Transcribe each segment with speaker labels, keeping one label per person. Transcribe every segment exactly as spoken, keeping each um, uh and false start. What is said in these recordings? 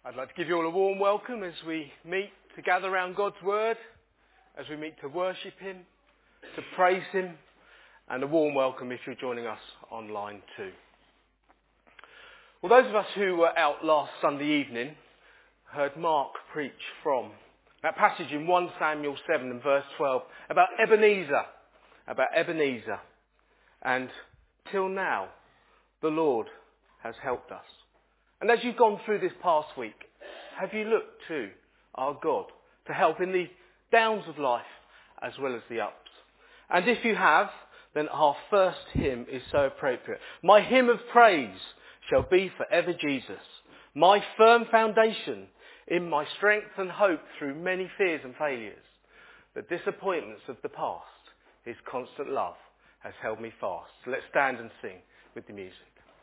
Speaker 1: I'd like to give you all a warm welcome as we meet to gather around God's Word, as we meet to worship Him, to praise Him, and a warm welcome if you're joining us online too. Well, those of us who were out last Sunday evening heard Mark preach from that passage in First Samuel seven and verse twelve about Ebenezer, about Ebenezer. And till now, the Lord has helped us. And as you've gone through this past week, have you looked to our God to help in the downs of life as well as the ups? And if you have, then our first hymn is so appropriate. My hymn of praise shall be forever Jesus, my firm foundation in my strength and hope through many fears and failures. The disappointments of the past, his constant love has held me fast. So let's stand and sing with the music.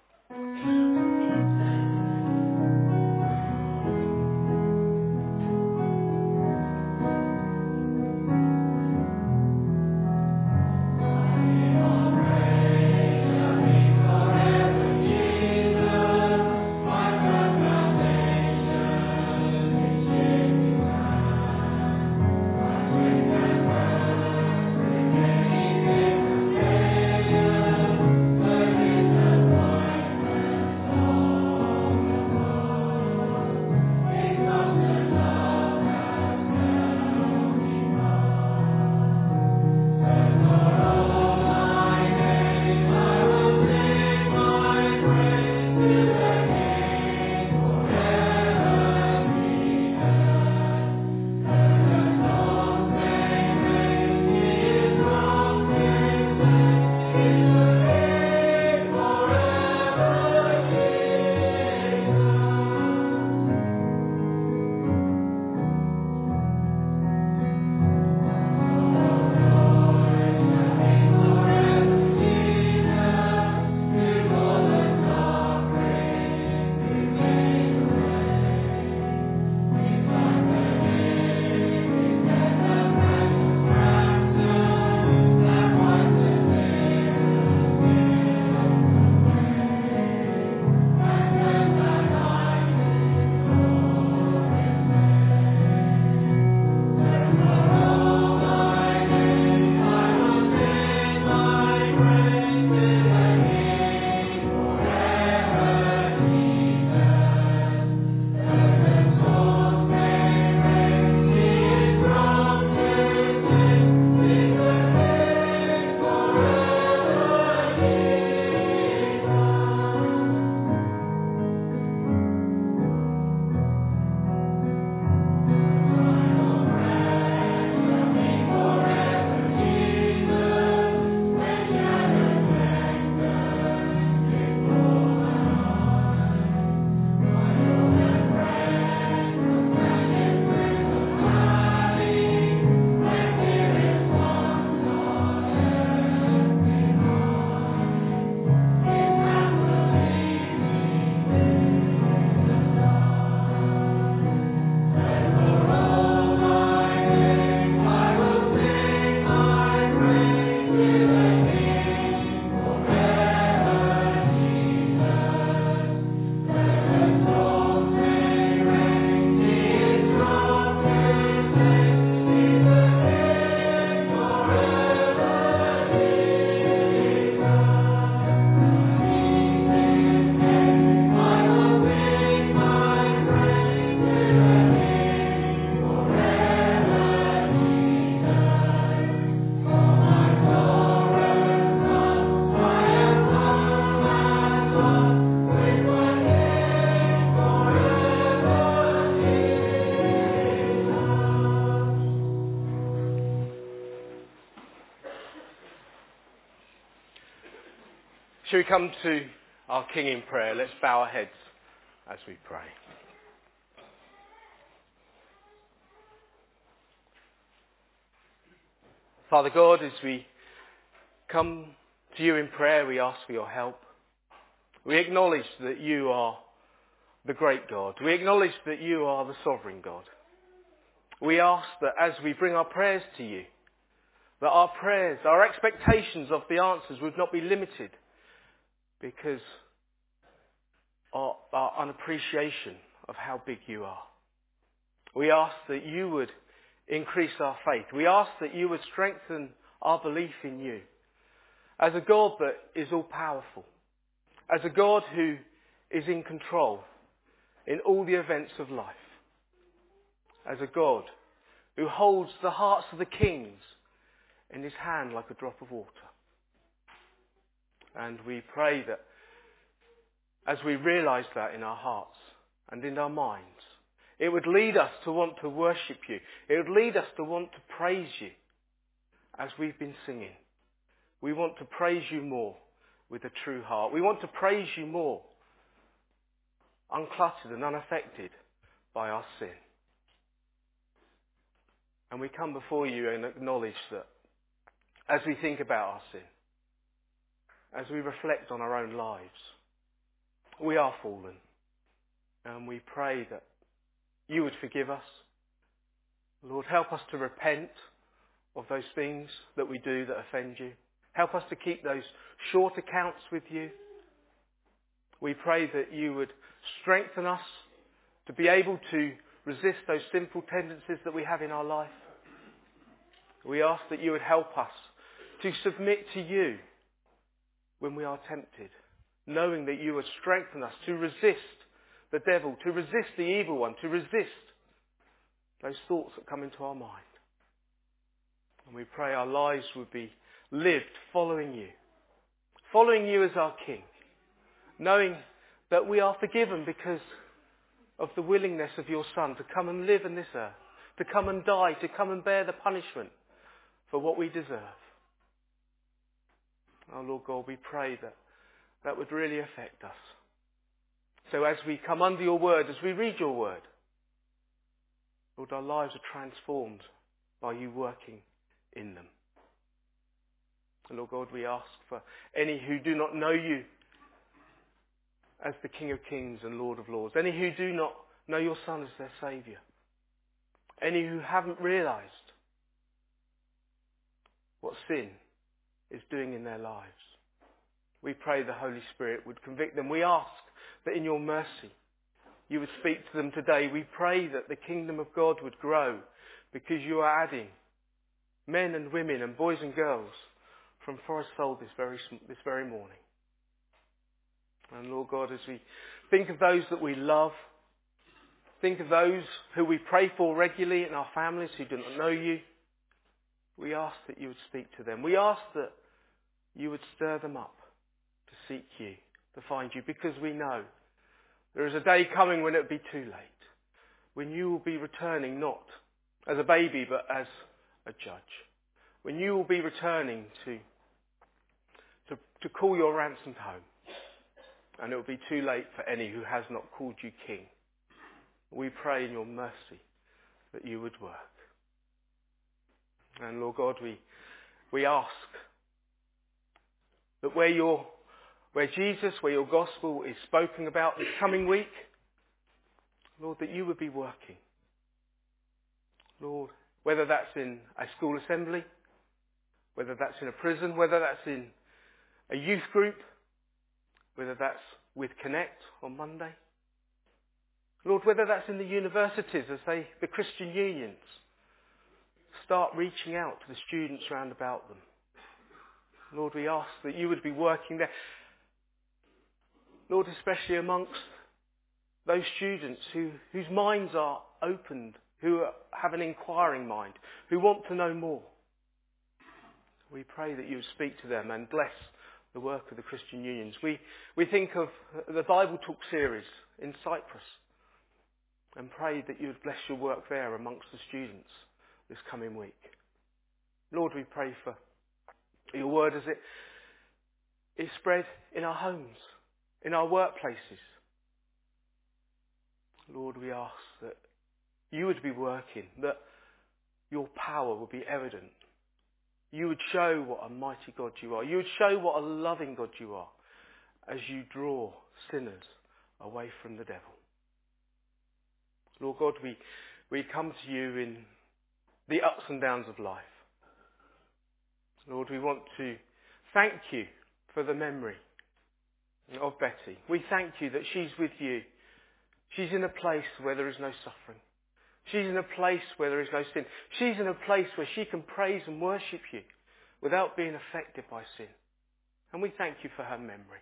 Speaker 1: Shall we come to our King in prayer? Let's bow our heads as we pray. Father God, as we come to you in prayer, we ask for your help. We acknowledge that you are the great God. We acknowledge that you are the sovereign God. We ask that as we bring our prayers to you, that our prayers, our expectations of the answers would not be limited because our, our unappreciation of how big you are. We ask that you would increase our faith. We ask that you would strengthen our belief in you as a God that is all powerful, as a God who is in control in all the events of life, as a God who holds the hearts of the kings in his hand like a drop of water. And we pray that as we realise that in our hearts and in our minds, it would lead us to want to worship you. It would lead us to want to praise you as we've been singing. We want to praise you more with a true heart. We want to praise you more, uncluttered and unaffected by our sin. And we come before you and acknowledge that as we think about our sin, as we reflect on our own lives, we are fallen. And we pray that you would forgive us. Lord, help us to repent of those things that we do that offend you. Help us to keep those short accounts with you. We pray that you would strengthen us to be able to resist those sinful tendencies that we have in our life. We ask that you would help us to submit to you when we are tempted, knowing that you would strengthen us to resist the devil, to resist the evil one, to resist those thoughts that come into our mind. And we pray our lives would be lived following you, following you as our King, knowing that we are forgiven because of the willingness of your Son to come and live in this earth, to come and die, to come and bear the punishment for what we deserve. Oh Lord God, we pray that that would really affect us. So as we come under your word, as we read your word, Lord, our lives are transformed by you working in them. And Lord God, we ask for any who do not know you as the King of Kings and Lord of Lords, any who do not know your Son as their Saviour, any who haven't realised what sin is doing in their lives. We pray the Holy Spirit would convict them. We ask that in your mercy you would speak to them today. We pray that the kingdom of God would grow because you are adding men and women and boys and girls from Forest Fold this very, this very morning. And Lord God, as we think of those that we love, think of those who we pray for regularly in our families who do not know you, we ask that you would speak to them. We ask that you would stir them up to seek you, to find you, because we know there is a day coming when it will be too late, when you will be returning not as a baby but as a judge, when you will be returning to, to, to call your ransomed home, and it will be too late for any who has not called you King. We pray in your mercy that you would work. And Lord God, we, we ask that where your, where Jesus, where your gospel is spoken about this coming week, Lord, that you would be working. Lord, whether that's in a school assembly, whether that's in a prison, whether that's in a youth group, whether that's with Connect on Monday. Lord, whether that's in the universities as they, the Christian unions, start reaching out to the students round about them. Lord, we ask that you would be working there. Lord, especially amongst those students who, whose minds are opened, who have an inquiring mind, who want to know more. We pray that you would speak to them and bless the work of the Christian unions. We, we think of the Bible Talk series in Cyprus and pray that you would bless your work there amongst the students this coming week. Lord, we pray for your word as it is spread in our homes, in our workplaces. Lord, we ask that you would be working, that your power would be evident. You would show what a mighty God you are. You would show what a loving God you are as you draw sinners away from the devil. Lord God, we, we come to you in the ups and downs of life. Lord, we want to thank you for the memory of Betty. We thank you that she's with you She's in a place where there is no suffering. She's in a place where there is no sin. She's in a place where she can praise and worship you without being affected by sin. And we thank you for her memory.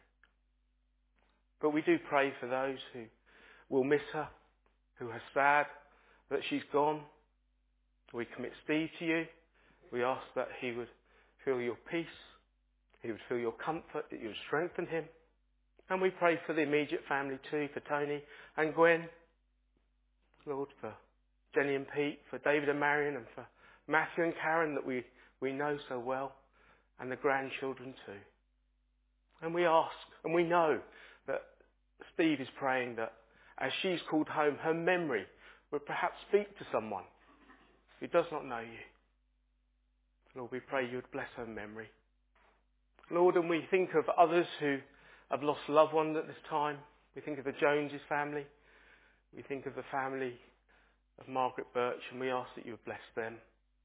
Speaker 1: But we do pray for those who will miss her, who are sad that she's gone. We commit Steve to you. We ask that he would feel your peace, he would feel your comfort, that you would strengthen him. And we pray for the immediate family too, for Tony and Gwen. Lord, for Jenny and Pete, for David and Marion, and for Matthew and Karen that we, we know so well, and the grandchildren too. And we ask, and we know that Steve is praying that as she's called home, her memory would perhaps speak to someone who does not know you. Lord, we pray you would bless her memory. Lord, and we think of others who have lost loved ones at this time. We think of the Joneses family. We think of the family of Margaret Birch, and we ask that you would bless them.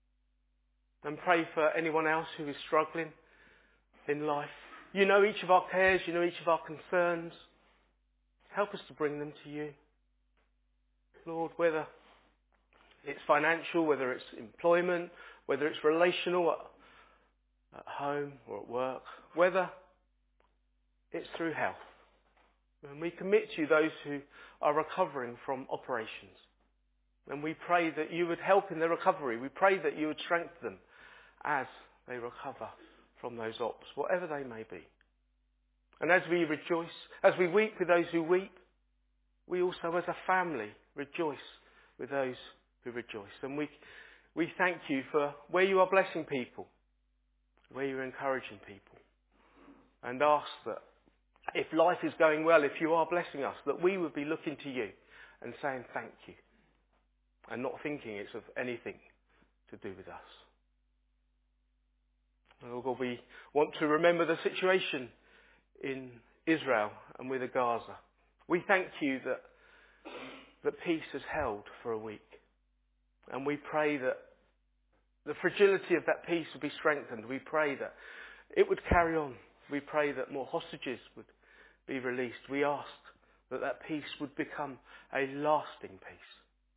Speaker 1: And pray for anyone else who is struggling in life. You know each of our cares, you know each of our concerns. Help us to bring them to you. Lord, whether it's financial, whether it's employment, whether it's relational at, at home or at work, whether it's through health. And we commit to you those who are recovering from operations. And we pray that you would help in their recovery. We pray that you would strengthen them as they recover from those ops, whatever they may be. And as we rejoice, as we weep with those who weep, we also as a family rejoice with those who rejoice. And we we thank you for where you are blessing people, where you're encouraging people. And ask that if life is going well, if you are blessing us, that we would be looking to you and saying thank you. And not thinking it's of anything to do with us. And Lord, we want to remember the situation in Israel and with Gaza. We thank you that that peace has held for a week. And we pray that the fragility of that peace would be strengthened. We pray that it would carry on. We pray that more hostages would be released. We ask that that peace would become a lasting peace.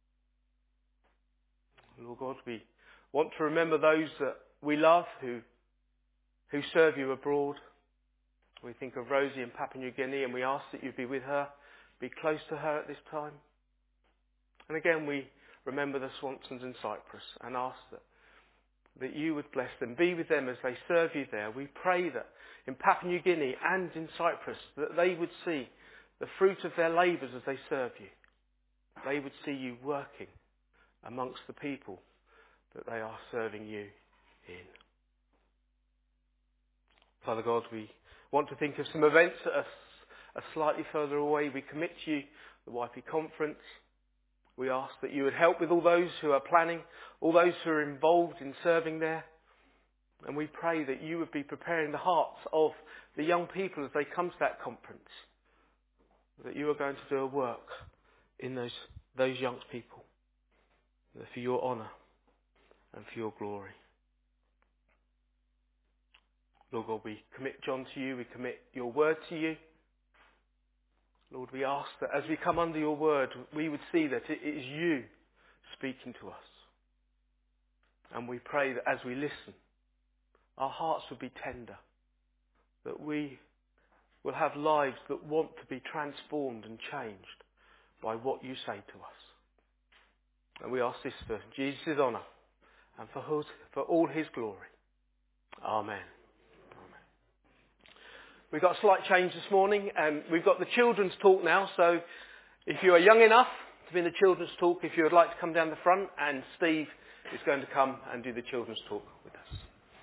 Speaker 1: Lord God, we want to remember those that we love who who serve you abroad. We think of Rosie in Papua New Guinea, and we ask that you be with her, be close to her at this time. And again, we remember the Swansons in Cyprus and ask that, that you would bless them, be with them as they serve you there. We pray that in Papua New Guinea and in Cyprus, that they would see the fruit of their labours as they serve you. They would see you working amongst the people that they are serving you in. Father God, we want to think of some events that are, are slightly further away. We commit to you the Y P conference. We ask that you would help with all those who are planning, all those who are involved in serving there. And we pray that you would be preparing the hearts of the young people as they come to that conference. That you are going to do a work in those, those young people. For your honour and for your glory. Lord God, we commit John to you. We commit your word to you. Lord, we ask that as we come under your word, we would see that it is you speaking to us. And we pray that as we listen, our hearts will be tender. That we will have lives that want to be transformed and changed by what you say to us. And we ask this for Jesus' honour and for, his, for all his glory. Amen. Amen. We've got a slight change this morning. Um, we've got the children's talk now. So if you are young enough to be in the children's talk, if you would like to come down the front, and Steve is going to come and do the children's talk with us.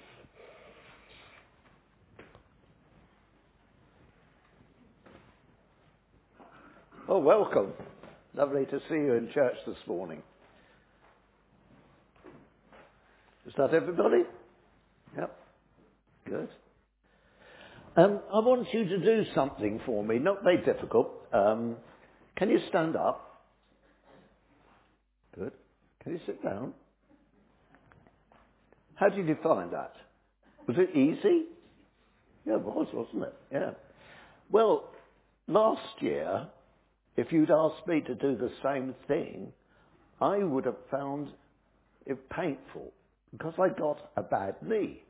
Speaker 2: Oh, welcome. Lovely to see you in church this morning. Is that everybody? Yep. Good. Um, I want you to do something for me, not very difficult. Um, can you stand up? Good. Can you sit down? How did you find that? Was it easy? Yeah, it was, wasn't it? Yeah. Well, last year, if you'd asked me to do the same thing, I would have found it painful because I got a bad knee.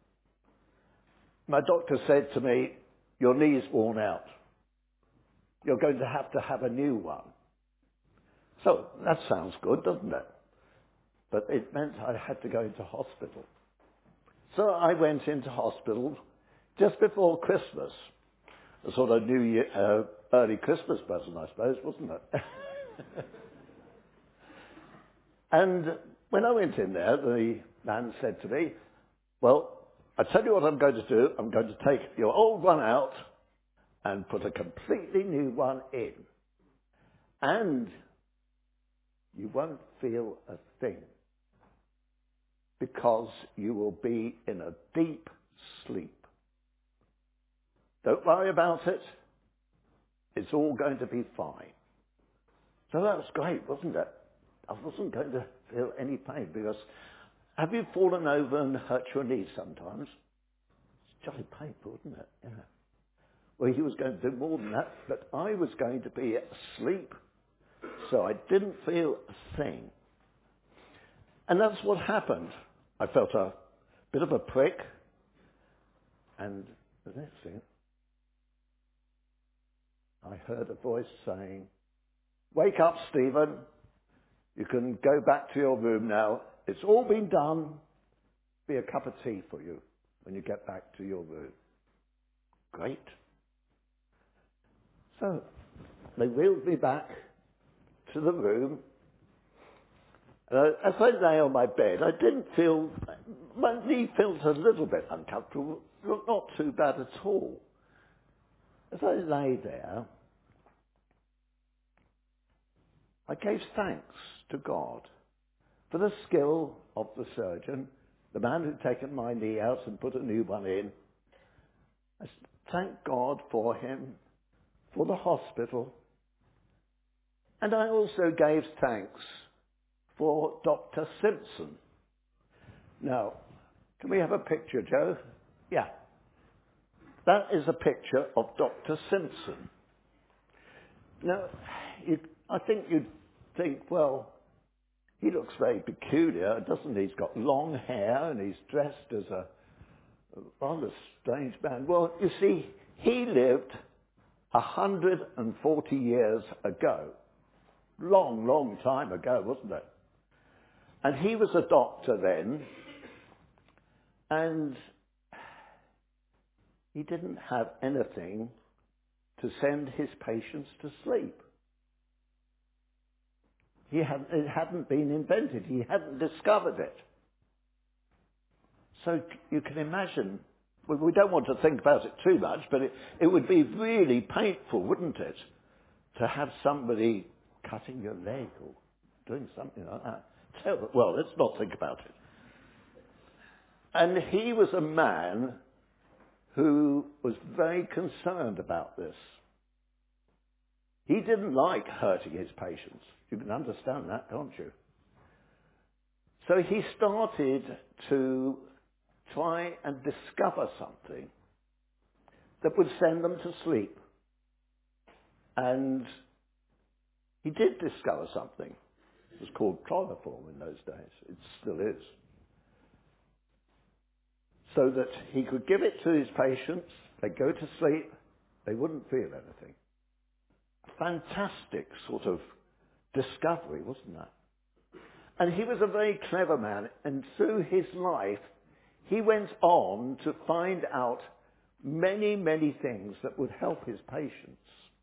Speaker 2: My doctor said to me, your knee's worn out. You're going to have to have a new one. So that sounds good, doesn't it? But it meant I had to go into hospital. So I went into hospital just before Christmas. A sort of New Year, uh, early Christmas present, I suppose, wasn't it? And when I went in there, the man said to me, well, I tell you what I'm going to do. I'm going to take your old one out and put a completely new one in. And you won't feel a thing because you will be in a deep sleep. Don't worry about it. It's all going to be fine. So that was great, wasn't it? I wasn't going to feel any pain because have you fallen over and hurt your knee sometimes? It's jolly painful, isn't it? Yeah. Well, he was going to do more than that, but I was going to be asleep, so I didn't feel a thing. And that's what happened. I felt a bit of a prick, and the next thing, I heard a voice saying, wake up, Stephen. You can go back to your room now. It's all been done. Be a cup of tea for you when you get back to your room. Great. So they wheeled me back to the room. Uh, as I lay on my bed, I didn't feel, my knee felt a little bit uncomfortable, not too bad at all. As I lay there, I gave thanks to God for the skill of the surgeon, the man who'd taken my knee out and put a new one in. I thanked God for him, for the hospital, and I also gave thanks for Doctor Simpson. Now, can we have a picture, Joe? Yeah. That is a picture of Doctor Simpson. Now, you, I think you'd think, well, he looks very peculiar, doesn't he? He's got long hair and he's dressed as a, a rather strange man. Well, you see, he lived one hundred forty years ago. Long, long time ago, wasn't it? And he was a doctor then, and he didn't have anything to send his patients to sleep. He hadn't, it hadn't been invented. He hadn't discovered it. So you can imagine, well, we don't want to think about it too much, but it, it would be really painful, wouldn't it, to have somebody cutting your leg or doing something like that. Well, let's not think about it. And he was a man who was very concerned about this. He didn't like hurting his patients. You can understand that, can't you? So he started to try and discover something that would send them to sleep. And he did discover something. It was called chloroform in those days. It still is. So that he could give it to his patients, they'd go to sleep, they wouldn't feel anything. A fantastic sort of discovery, wasn't that? And he was a very clever man, and through his life, he went on to find out many, many things that would help his patients.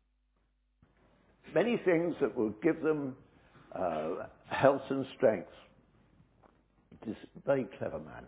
Speaker 2: Many things that would give them uh, health and strength. He is a very clever man.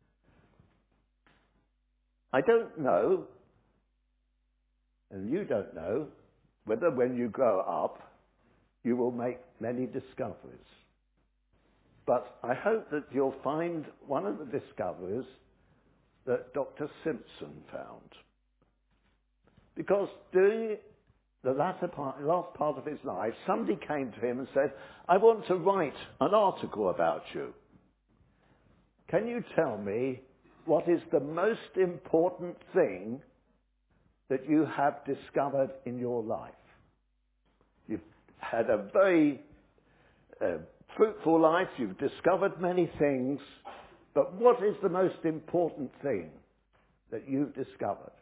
Speaker 2: I don't know, and you don't know, whether when you grow up, you will make many discoveries. But I hope that you'll find one of the discoveries that Doctor Simpson found. Because during the latter part, last part of his life, somebody came to him and said, I want to write an article about you. Can you tell me what is the most important thing that you have discovered in your life? You've had a very uh, fruitful life. You've discovered many things. But what is the most important thing that you've discovered?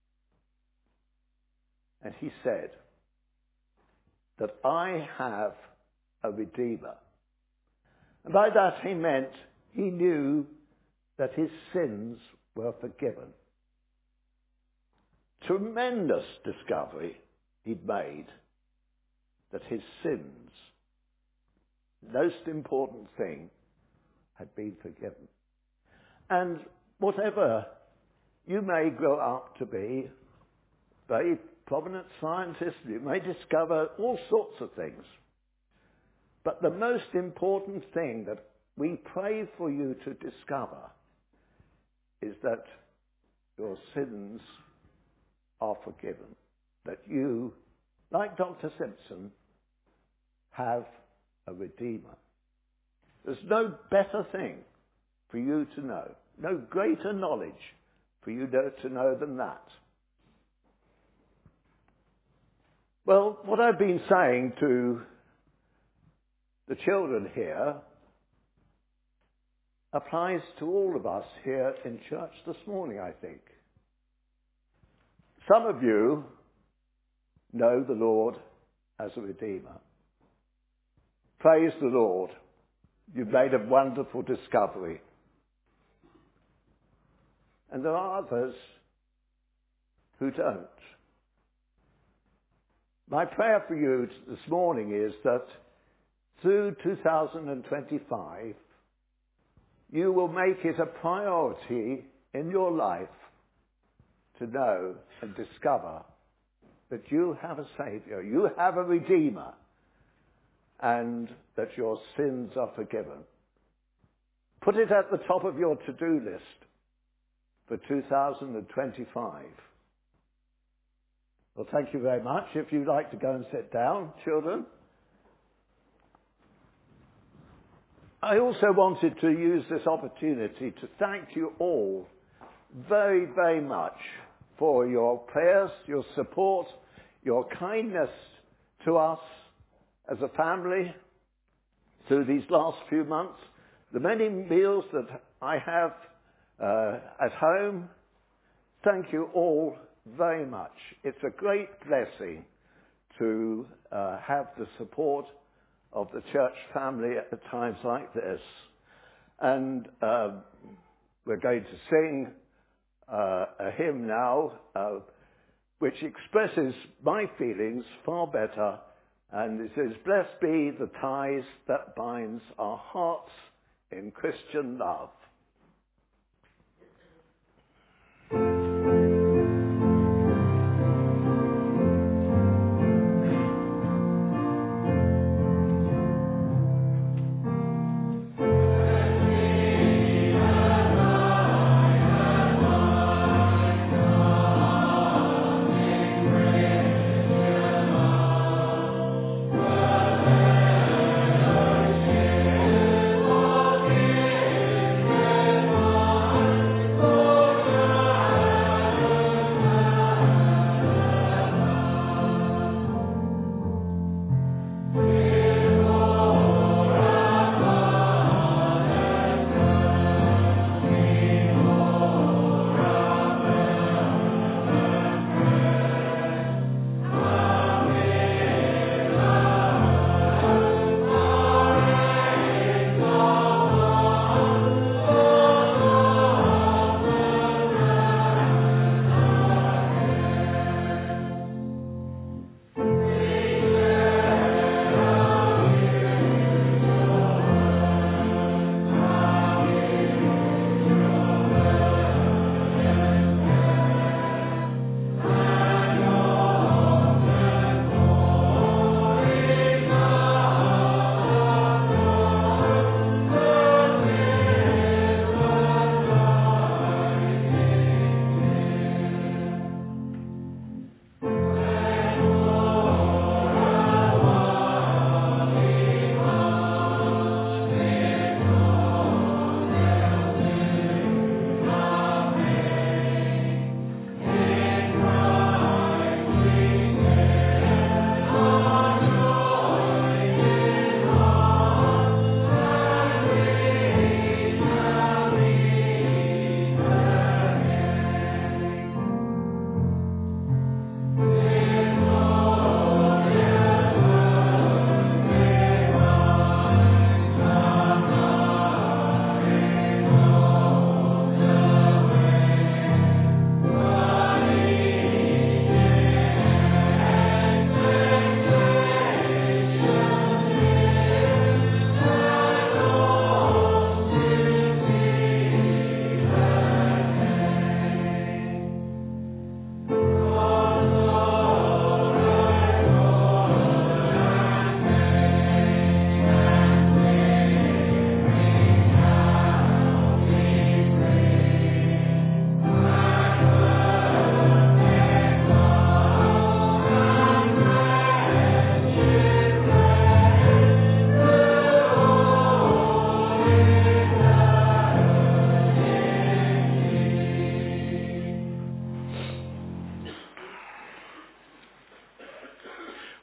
Speaker 2: And he said that I have a Redeemer. And by that he meant he knew that his sins were forgiven. Tremendous discovery he'd made that his sins, most important thing, had been forgiven. And whatever you may grow up to be, very prominent scientists, you may discover all sorts of things. But the most important thing that we pray for you to discover is that your sins are forgiven. That you, like Doctor Simpson, have a Redeemer. There's no better thing for you to know, no greater knowledge for you to know than that. Well, what I've been saying to the children here applies to all of us here in church this morning, I think. Some of you know the Lord as a Redeemer. Praise the Lord. You've made a wonderful discovery. And there are others who don't. My prayer for you this morning is that through two thousand twenty-five, you will make it a priority in your life to know and discover that you have a Saviour, you have a Redeemer, and that your sins are forgiven. Put it at the top of your to-do list for two thousand twenty-five. Well, thank you very much. If you'd like to go and sit down, children. I also wanted to use this opportunity to thank you all very, very much for your prayers, your support, your kindness to us as a family through these last few months. The many meals that I have uh, at home, thank you all very much. It's a great blessing to uh, have the support of the church family at times like this. And uh, we're going to sing uh, a hymn now uh, which expresses my feelings far better. And it says, "Blessed be the ties that binds our hearts in Christian love."
Speaker 3: Thank you.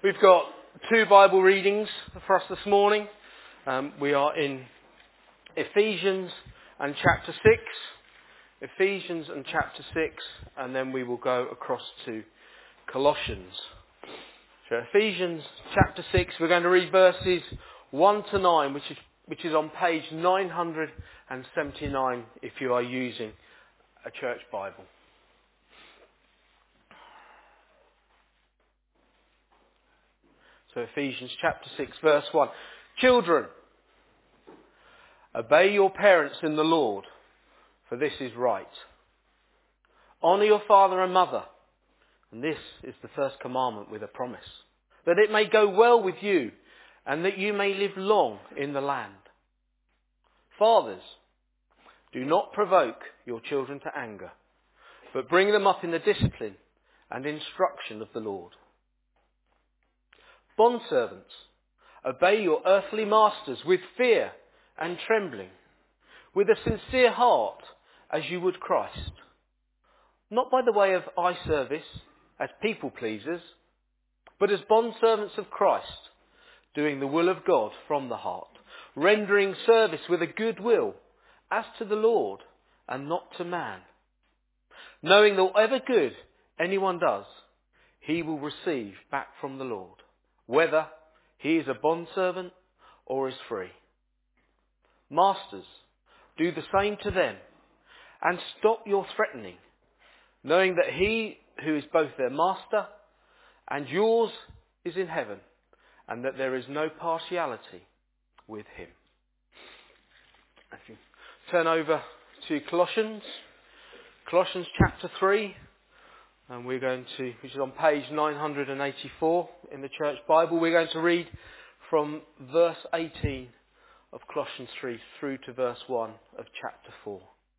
Speaker 1: We've got two Bible readings for us this morning. Um, we are in Ephesians and chapter six. Ephesians and chapter six, and then we will go across to Colossians. So Ephesians chapter six, we're going to read verses one to nine, which is which is on page nine hundred seventy-nine if you are using a church Bible. So Ephesians chapter six, verse one. Children, obey your parents in the Lord, for this is right. Honour your father and mother, and this is the first commandment with a promise, that it may go well with you, and that you may live long in the land. Fathers, do not provoke your children to anger, but bring them up in the discipline and instruction of the Lord. Bondservants, obey your earthly masters with fear and trembling, with a sincere heart as you would Christ, not by the way of eye service as people pleasers, but as bondservants of Christ, doing the will of God from the heart, rendering service with a good will as to the Lord and not to man, knowing that whatever good anyone does, he will receive back from the Lord, whether he is a bondservant or is free. Masters, do the same to them, and stop your threatening, knowing that he who is both their master and yours is in heaven, and that there is no partiality with him. If you turn over to Colossians, Colossians chapter three, and we're going to, which is on page nine hundred eighty-four in the Church Bible, we're going to read from verse eighteen of Colossians three through to verse one of chapter four.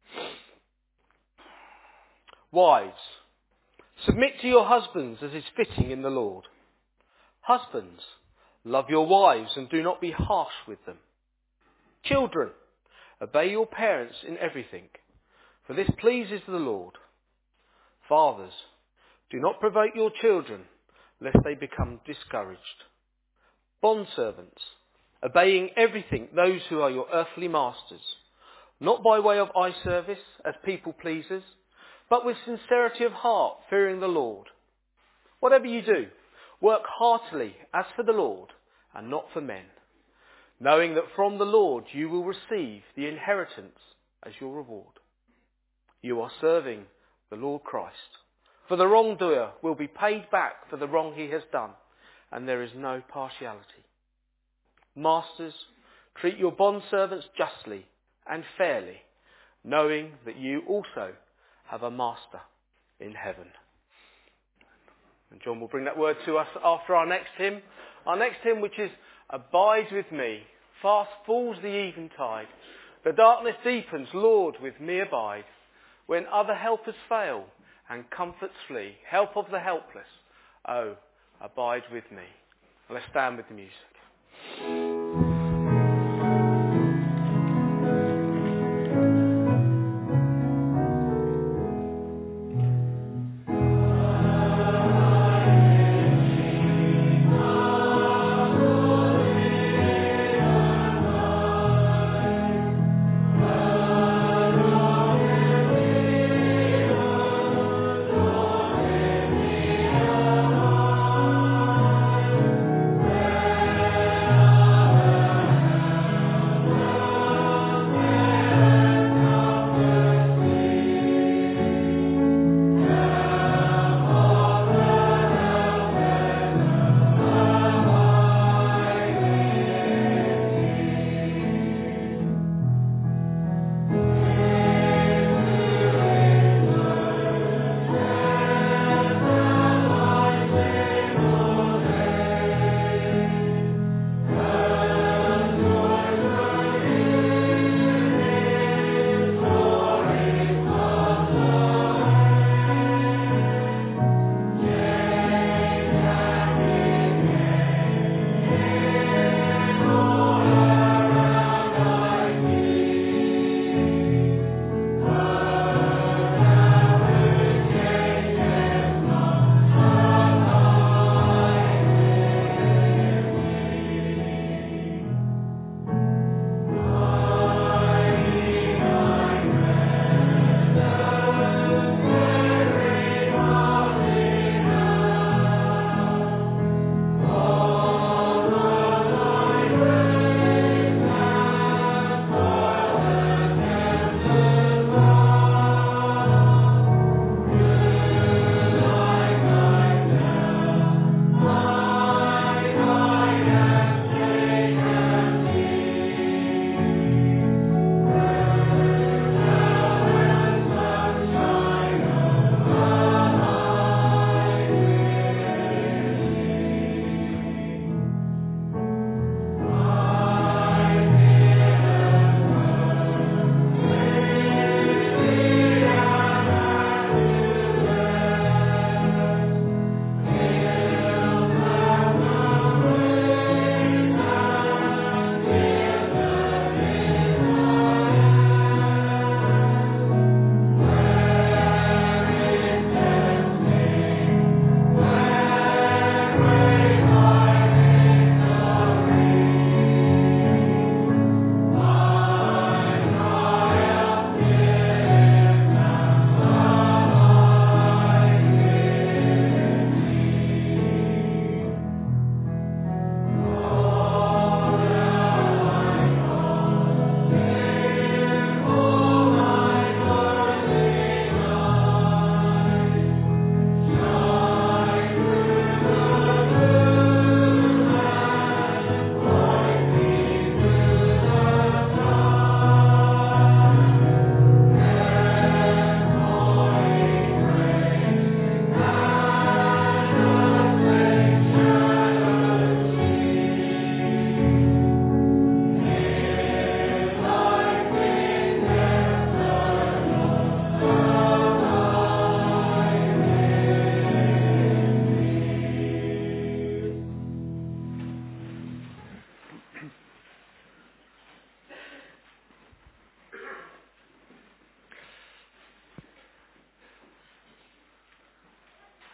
Speaker 1: Wives, submit to your husbands as is fitting in the Lord. Husbands, love your wives and do not be harsh with them. Children, obey your parents in everything, for this pleases the Lord. Fathers, do not provoke your children, lest they become discouraged. Bondservants, obeying everything those who are your earthly masters, not by way of eye service as people pleasers, but with sincerity of heart, fearing the Lord. Whatever you do, work heartily as for the Lord and not for men, knowing that from the Lord you will receive the inheritance as your reward. You are serving the Lord Christ. For the wrongdoer will be paid back for the wrong he has done, and there is no partiality. Masters, treat your bondservants justly and fairly, knowing that you also have a master in heaven. And John will bring that word to us after our next hymn. Our next hymn, which is Abide with me. Fast falls the eventide. The darkness deepens, Lord, with me abide. When other helpers fail and comforts flee, help of the helpless, oh, abide with me. Let's stand with the music.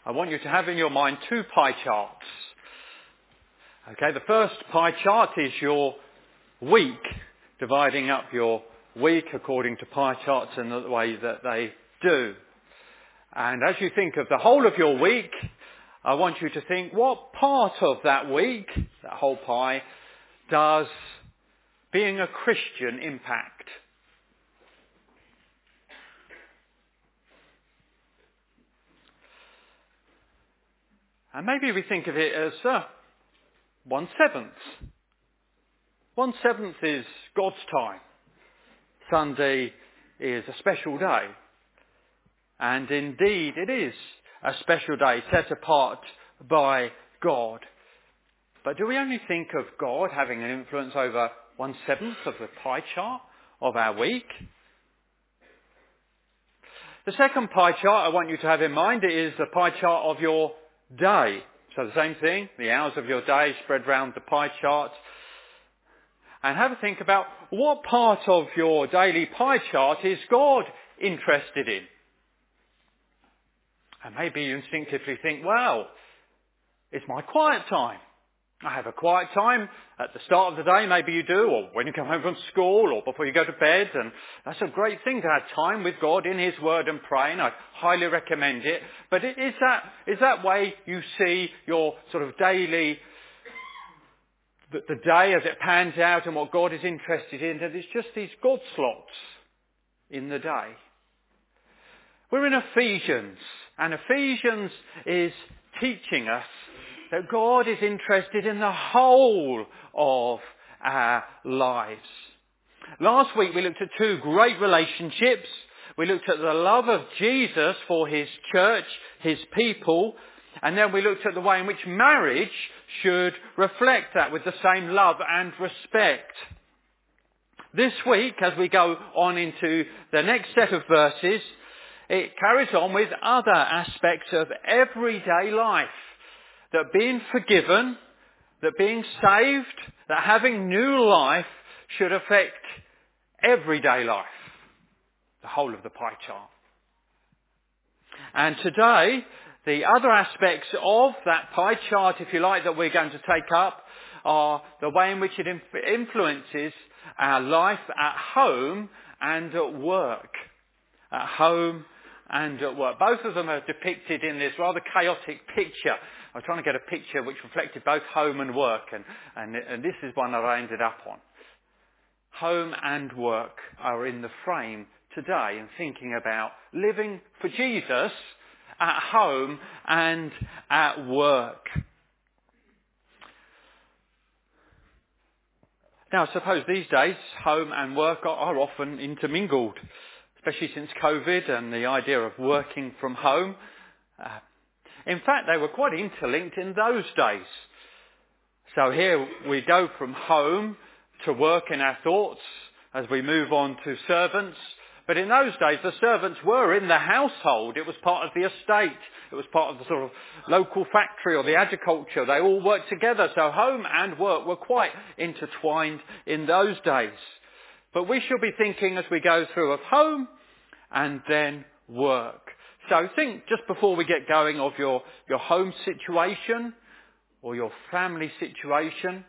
Speaker 3: I want you to have in your mind two pie charts. Okay, the first pie chart is your week, dividing up your week according to pie charts in the way that they do. And as you think of the whole of your week, I want you to think what part of that week, that whole pie, does being a Christian impact? And maybe we think of it as uh, one seventh. One seventh is God's time. Sunday is a special day. And indeed it is a special day set apart by God. But do we only think of God having an influence over one seventh of the pie chart of our week? The second pie chart I want you to have in mind is the pie chart of your day. So the same thing, the hours of your day spread round the pie chart. And have a think about what part of your daily pie chart is God interested in. And maybe you instinctively think, well, it's my quiet time. I have a quiet time at the start of the day, maybe you do, or when you come home from school, or before you go to bed, and that's a great thing to have time with God in His Word and praying. I highly recommend it. But is that, is that way you see your sort of daily, the, the day as it pans out and what God is interested in, that it's just these God slots in the day? We're in Ephesians, and Ephesians is teaching us that God is interested in the whole of our lives. Last week we looked at two great relationships. We looked at the love of Jesus for His church, His people, and then we looked at the way in which marriage should reflect that with the same love and respect. This week, as we go on into the next set of verses, it carries on with other aspects of everyday life. That being forgiven, that being saved, that having new life should affect everyday life. The whole of the pie chart. And today, the other aspects of that pie chart, if you like, that we're going to take up are the way in which it influences our life at home and at work. At home and at work. Both of them are depicted in this rather chaotic picture. I was trying to get a picture which reflected both home and work, and, and, and this is one that I ended up on. Home and work are in the frame today and thinking about living for Jesus at home and at work. Now, I suppose these days home and work are, are often intermingled, especially since COVID and the idea of working from home. Uh, in fact, they were quite interlinked in those days. So here we go from home to work in our thoughts as we move on to servants. But in those days, the servants were in the household. It was part of the estate. It was part of the sort of local factory or the agriculture. They all worked together. So home and work were quite intertwined in those days. But we shall be thinking as we go through of home and then work. So think just before we get going of your, your home situation or your family situation.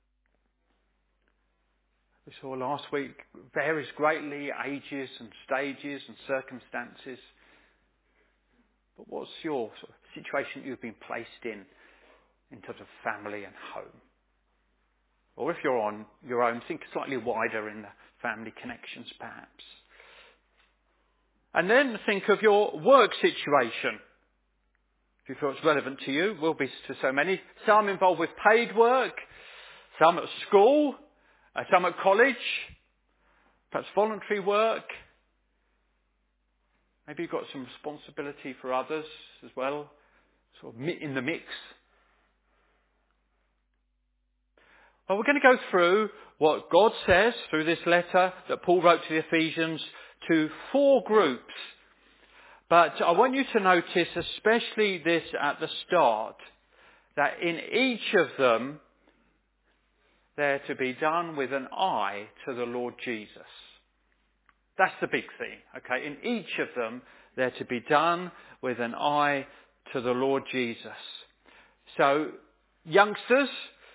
Speaker 3: We saw last week varies greatly, ages and stages and circumstances. But what's your sort of situation you've been placed in, in terms of family and home? Or if you're on your own, think slightly wider in the family connections perhaps. And then think of your work situation. If you feel it's relevant to you, will be to so many. Some involved with paid work, some at school, uh, some at college, perhaps voluntary work. Maybe you've got some responsibility for others as well, sort of in the mix. Well, we're going to go through what God says through this letter that Paul wrote to the Ephesians to four groups. But I want you to notice, especially this at the start, that in each of them, they're to be done with an eye to the Lord Jesus. That's the big thing, okay? In each of them, they're to be done with an eye to the Lord Jesus. So, youngsters,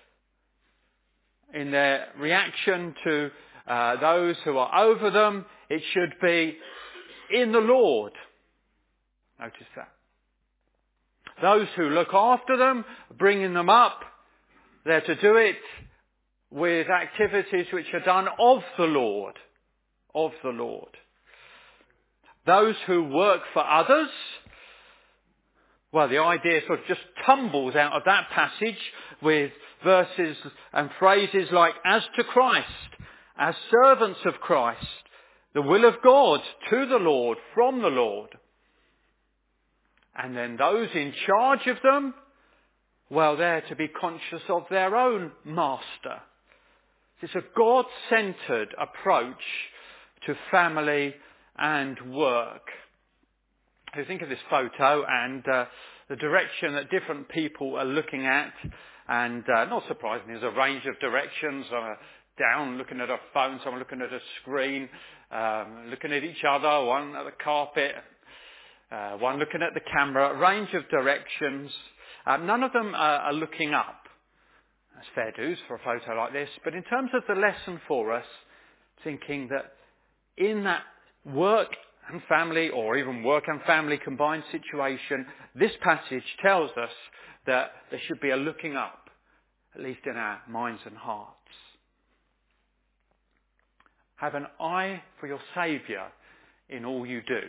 Speaker 3: in their reaction to uh, those who are over them, it should be in the Lord. Notice that. Those who look after them, bringing them up, they're to do it with activities which are done of the Lord. Of the Lord. Those who work for others, well, the idea sort of just tumbles out of that passage with verses and phrases like, as to Christ, as servants of Christ, the will of God to the Lord, from the Lord. And then those in charge of them, well, they're to be conscious of their own master. It's a God-centred approach to family and work. You think of this photo and uh, the direction that different people are looking at, and uh, not surprisingly, there's a range of directions. Uh, down, looking at a phone, someone looking at a screen, um, looking at each other, one at the carpet, uh, one looking at the camera, a range of directions. Uh, none of them are, are looking up. That's fair dues for a photo like this. But in terms of the lesson for us, thinking that in that work and family, or even work and family combined situation, this passage tells us that there should be a looking up, at least in our minds and hearts. Have an eye for your Saviour in all you do.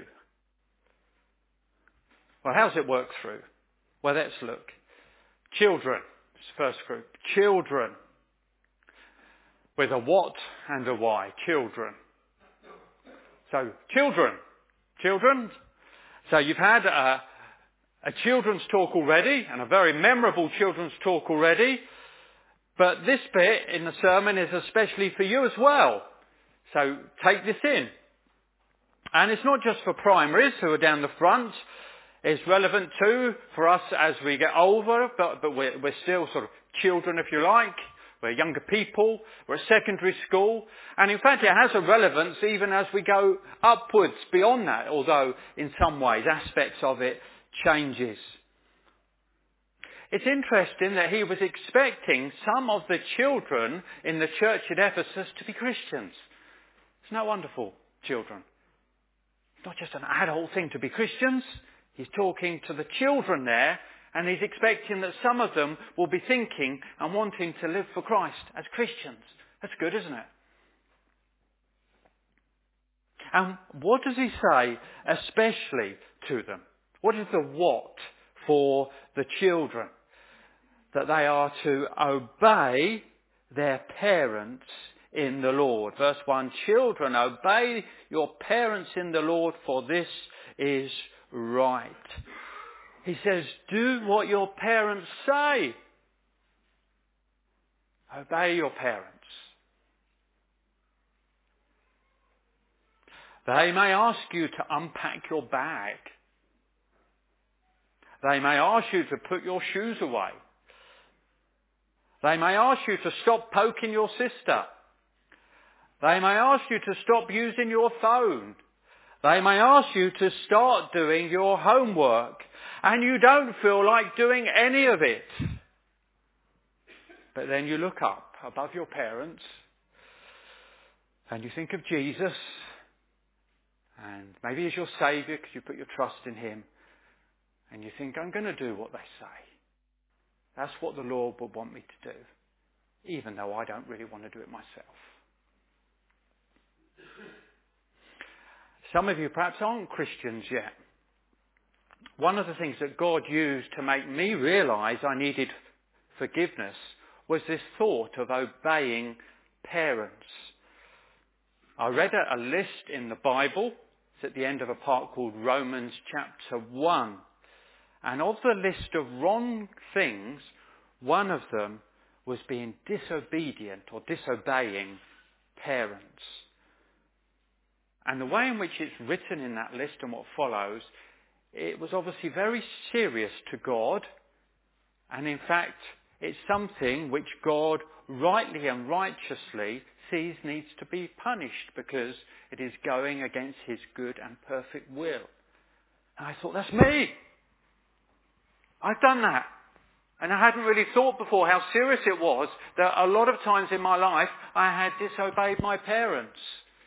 Speaker 3: Well, how does it work through? Well, let's look. Children, this is the first group. Children, with a what and a why. Children. So, children. Children. So you've had a, a children's talk already, and a very memorable children's talk already. But this bit in the sermon is especially for you as well. So take this in. And it's not just for primaries who are down the front. It's relevant too for us as we get older, but, but we're, we're still sort of children, if you like. We're younger people. We're at secondary school. And in fact, it has a relevance even as we go upwards beyond that, although in some ways aspects of it changes. It's interesting that he was expecting some of the children in the church at Ephesus to be Christians. Isn't that wonderful, children? It's not just an adult thing to be Christians. He's talking to the children there, and he's expecting that some of them will be thinking and wanting to live for Christ as Christians. That's good, isn't it? And what does he say especially to them? What is the what for the children? That they are to obey their parents in the Lord. Verse one, children, obey your parents in the Lord, for this is right. He says, do what your parents say. Obey your parents. They may ask you to unpack your bag. They may ask you to put your shoes away. They may ask you to stop poking your sister. They may ask you to stop using your phone. They may ask you to start doing your homework, and you don't feel like doing any of it. But then you look up above your parents and you think of Jesus, and maybe as your Saviour because you put your trust in him, and you think, I'm going to do what they say. That's what the Lord would want me to do, even though I don't really want to do it myself. Some of you perhaps aren't Christians yet. One of the things that God used to make me realise I needed forgiveness was this thought of obeying parents. I read a, a list in the Bible. It's at the end of a part called Romans chapter one. And of the list of wrong things, one of them was being disobedient or disobeying parents. And the way in which it's written in that list and what follows, it was obviously very serious to God. And in fact, it's something which God rightly and righteously sees needs to be punished because it is going against his good and perfect will. And I thought, that's me. I've done that. And I hadn't really thought before how serious it was that a lot of times in my life I had disobeyed my parents.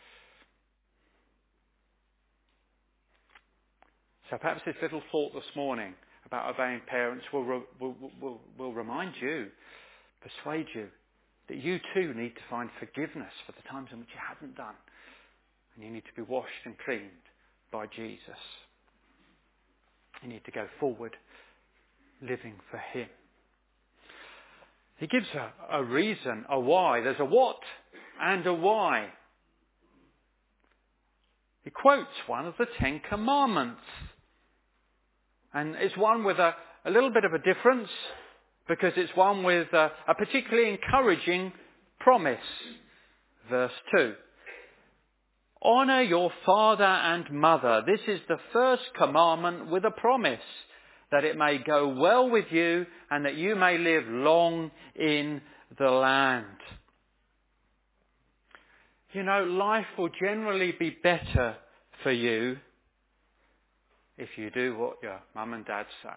Speaker 3: So perhaps this little thought this morning about obeying parents will, will, will, will, will remind you, persuade you, that you too need to find forgiveness for the times in which you haven't done. And you need to be washed and cleaned by Jesus. You need to go forward living for him. He gives a, a reason, a why. There's a what and a why. He quotes one of the Ten Commandments. And it's one with a, a little bit of a difference, because it's one with a, a particularly encouraging promise. Verse two. Honour your father and mother. This is the first commandment with a promise, that it may go well with you and that you may live long in the land. You know, life will generally be better for you if you do what your mum and dad say.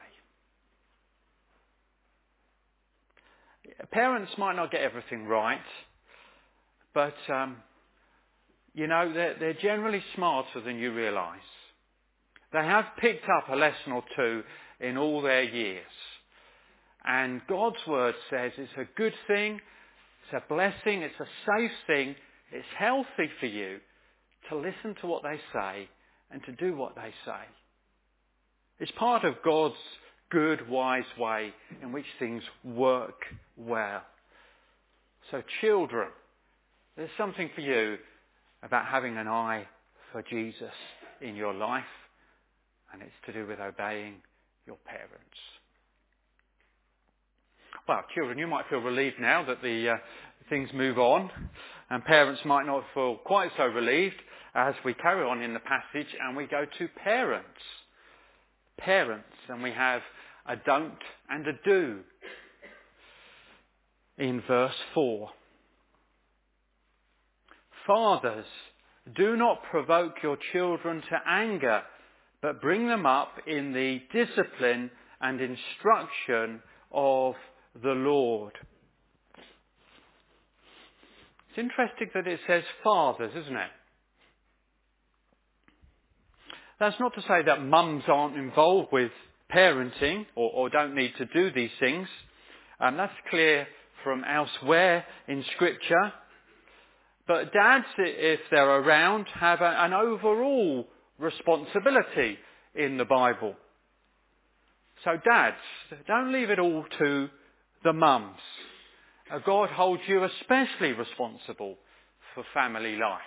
Speaker 3: Parents might not get everything right, but, um, you know, they're, they're generally smarter than you realise. They have picked up a lesson or two in all their years. And God's word says it's a good thing, it's a blessing, it's a safe thing, it's healthy for you to listen to what they say and to do what they say. It's part of God's good, wise way in which things work well. So children, there's something for you about having an eye for Jesus in your life, and it's to do with obeying your parents. Well, children, you might feel relieved now that the uh, things move on, and parents might not feel quite so relieved as we carry on in the passage and we go to parents. Parents, and we have a don't and a do in verse four. Fathers, do not provoke your children to anger, but bring them up in the discipline and instruction of the Lord. It's interesting that it says fathers, isn't it? That's not to say that mums aren't involved with parenting or, or don't need to do these things. Um, that's clear from elsewhere in Scripture. But dads, if they're around, have a, an overall responsibility in the Bible. So dads, don't leave it all to the mums. Uh, God holds you especially responsible for family life.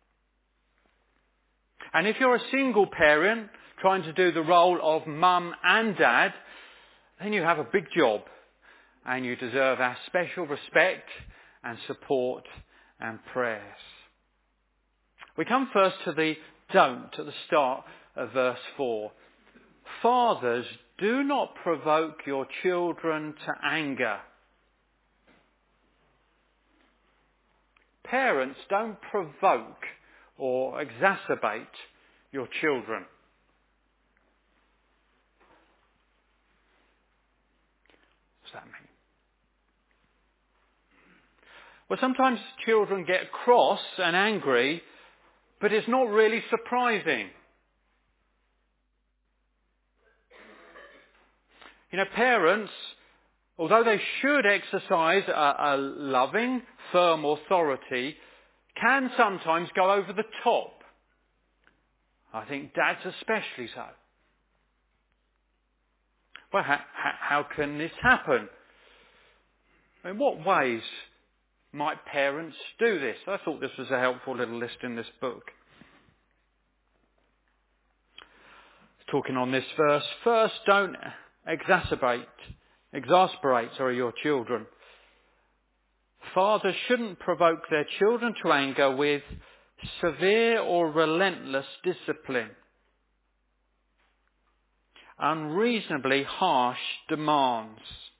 Speaker 3: And if you're a single parent trying to do the role of mum and dad, then you have a big job and you deserve our special respect and support and prayers. We come first to the don't at the start of verse four. Fathers, do not provoke your children to anger. Parents, don't provoke or exacerbate your children. What does that mean? Well, sometimes children get cross and angry, but it's not really surprising. You know, parents, although they should exercise a, a loving, firm authority, can sometimes go over the top. I think dads especially so. Well, how, how can this happen? In what ways might parents do this? I thought this was a helpful little list in this book. Talking on this verse, first, don't exacerbate, exasperate, sorry, your children. Fathers shouldn't provoke their children to anger with severe or relentless discipline, unreasonably harsh demands,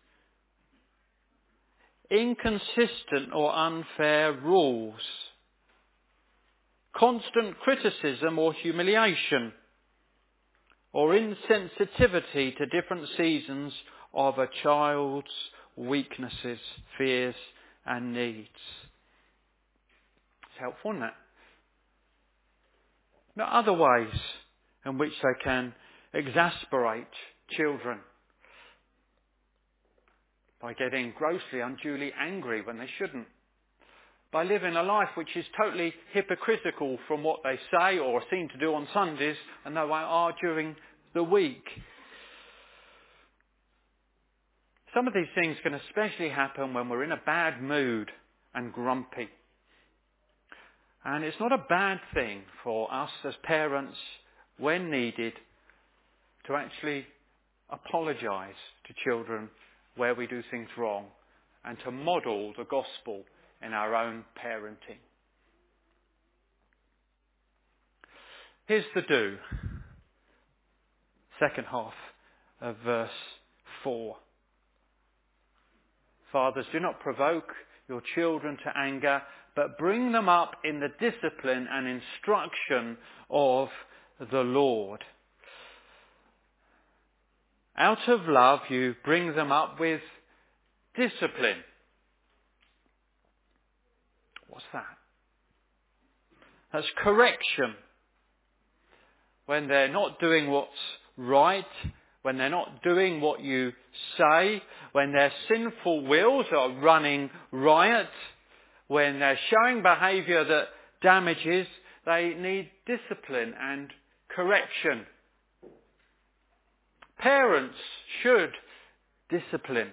Speaker 3: inconsistent or unfair rules, constant criticism or humiliation, or insensitivity to different seasons of a child's weaknesses, fears and needs. It's helpful, isn't it? There are other ways in which they can exasperate children. By getting grossly, unduly angry when they shouldn't. By living a life which is totally hypocritical from what they say or seem to do on Sundays and they are during the week. Some of these things can especially happen when we're in a bad mood and grumpy. And it's not a bad thing for us as parents, when needed, to actually apologise to children where we do things wrong and to model the gospel in our own parenting. Here's the do. Second half of verse four. Fathers, do not provoke your children to anger, but bring them up in the discipline and instruction of the Lord. Out of love, you bring them up with discipline. What's that? That's correction. When they're not doing what's right, when they're not doing what you say, when their sinful wills are running riot, when they're showing behaviour that damages, they need discipline and correction. Parents should discipline.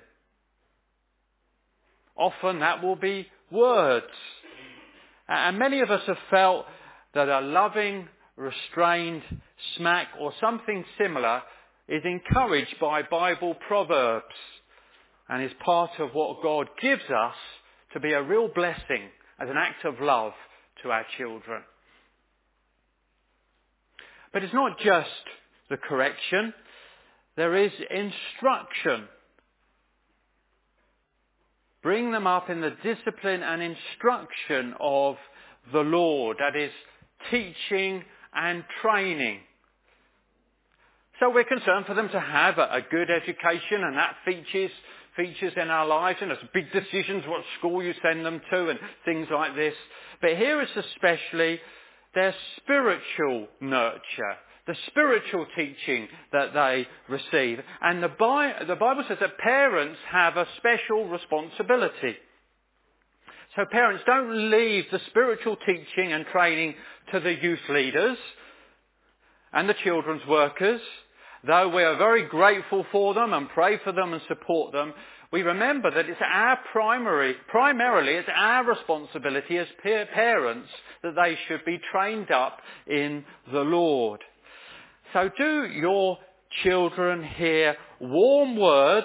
Speaker 3: Often that will be words. And many of us have felt that a loving, restrained smack or something similar is encouraged by Bible proverbs and is part of what God gives us to be a real blessing as an act of love to our children. But it's not just the correction. There is instruction. Bring them up in the discipline and instruction of the Lord. That is teaching and training. So we're concerned for them to have a, a good education, and that features features in our lives, and it's big decisions what school you send them to and things like this. But here is especially their spiritual nurture, the spiritual teaching that they receive. And the, Bi- the Bible says that parents have a special responsibility. So parents, don't leave the spiritual teaching and training to the youth leaders and the children's workers. Though we are very grateful for them and pray for them and support them, we remember that it's our primary, primarily it's our responsibility as parents that they should be trained up in the Lord. So do your children hear warm words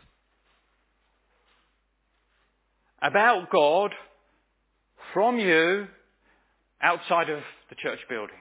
Speaker 3: about God from you outside of the church building?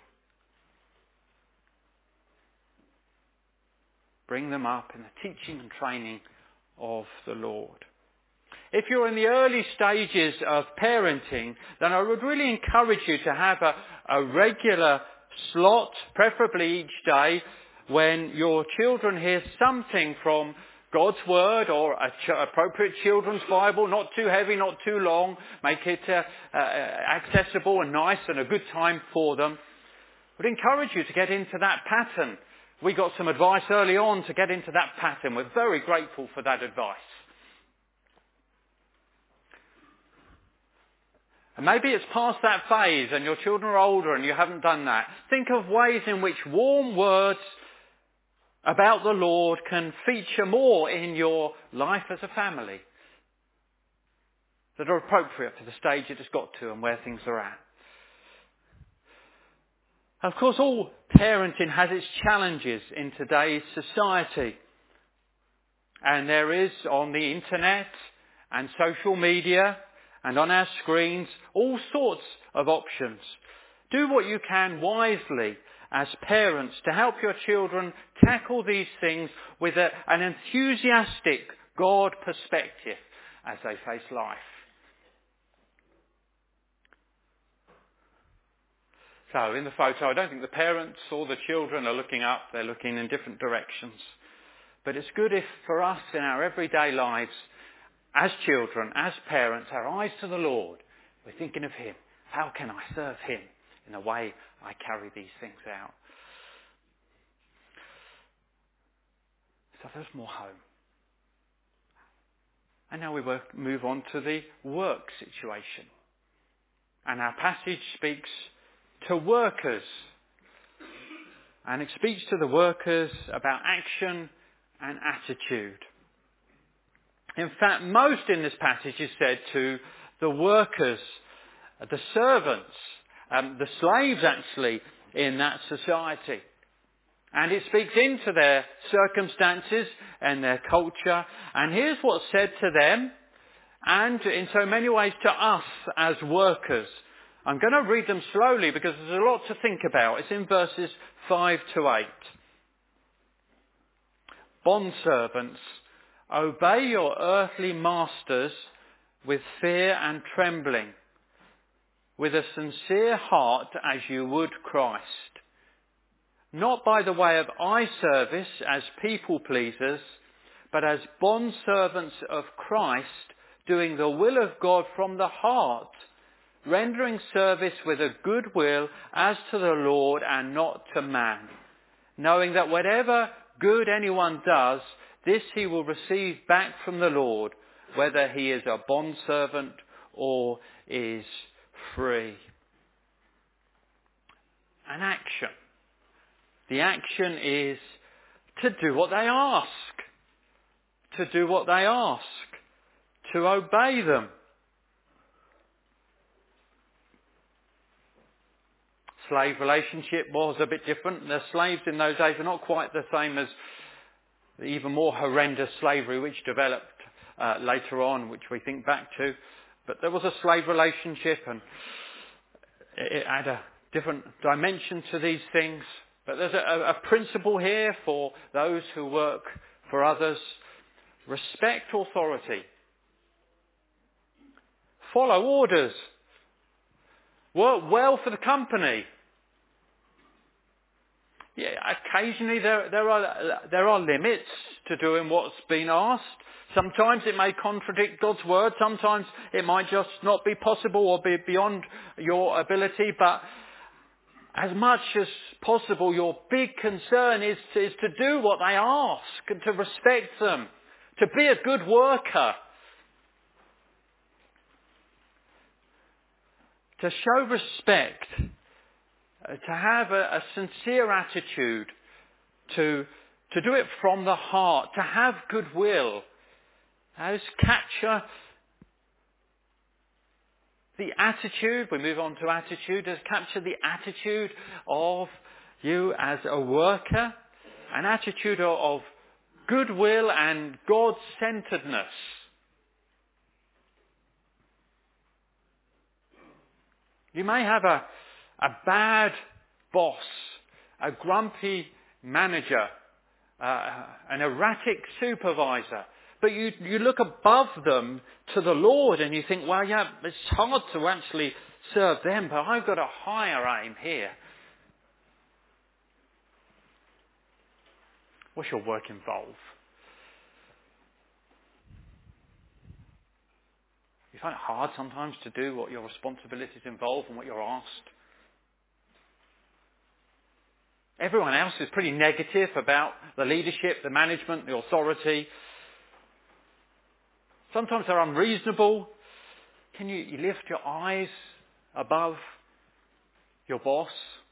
Speaker 3: Bring them up in the teaching and training of the Lord. If you're in the early stages of parenting, then I would really encourage you to have a, a regular slot, preferably each day, when your children hear something from God's Word or a ch- appropriate children's Bible, not too heavy, not too long, make it uh, uh, accessible and nice and a good time for them. I would encourage you to get into that pattern. We got some advice early on to get into that pattern. We're very grateful for that advice. And maybe it's past that phase and your children are older and you haven't done that. Think of ways in which warm words about the Lord can feature more in your life as a family that are appropriate for the stage it has got to and where things are at. Of course, all parenting has its challenges in today's society. And there is on the internet and social media and on our screens all sorts of options. Do what you can wisely as parents to help your children tackle these things with a, an enthusiastic God perspective as they face life. So in the photo, I don't think the parents or the children are looking up. They're looking in different directions. But it's good if for us in our everyday lives, as children, as parents, our eyes to the Lord, we're thinking of Him. How can I serve Him in the way I carry these things out? So there's more home. And now we work, move on to the work situation. And our passage speaks to workers. And it speaks to the workers about action and attitude. In fact, most in this passage is said to the workers, the servants, um, the slaves actually in that society. And it speaks into their circumstances and their culture. And here's what's said to them, and in so many ways to us as workers. I'm going to read them slowly because there's a lot to think about. It's in verses five to eight. Bondservants, obey your earthly masters with fear and trembling, with a sincere heart as you would Christ. Not by the way of eye service as people pleasers, but as bondservants of Christ, doing the will of God from the heart, rendering service with a good will as to the Lord and not to man, knowing that whatever good anyone does, this he will receive back from the Lord, whether he is a bondservant or is free. An action. The action is to do what they ask. To do what they ask. To obey them. Slave relationship was a bit different. The slaves in those days were not quite the same as the even more horrendous slavery which developed uh, later on, which we think back to. But there was a slave relationship, and it had a different dimension to these things. But there's a, a principle here for those who work for others. Respect authority. Follow orders. Work well for the company. Yeah, occasionally there, there are there are limits to doing what's been asked. Sometimes it may contradict God's word. Sometimes it might just not be possible or be beyond your ability. But as much as possible, your big concern is to, is to do what they ask and to respect them, to be a good worker, to show respect, to have a, a sincere attitude, to, to do it from the heart, to have goodwill. As capture the attitude, we move on to attitude, as capture the attitude of you as a worker, an attitude of, of goodwill and God-centeredness. You may have a, a bad boss, a grumpy manager, uh, an erratic supervisor, but you, you look above them to the Lord and you think, well, yeah, it's hard to actually serve them, but I've got a higher aim here. What's your work involve? You find it hard sometimes to do what your responsibilities involve and what you're asked. Everyone else is pretty negative about the leadership, the management, the authority. Sometimes they're unreasonable. Can you, you lift your eyes above your boss?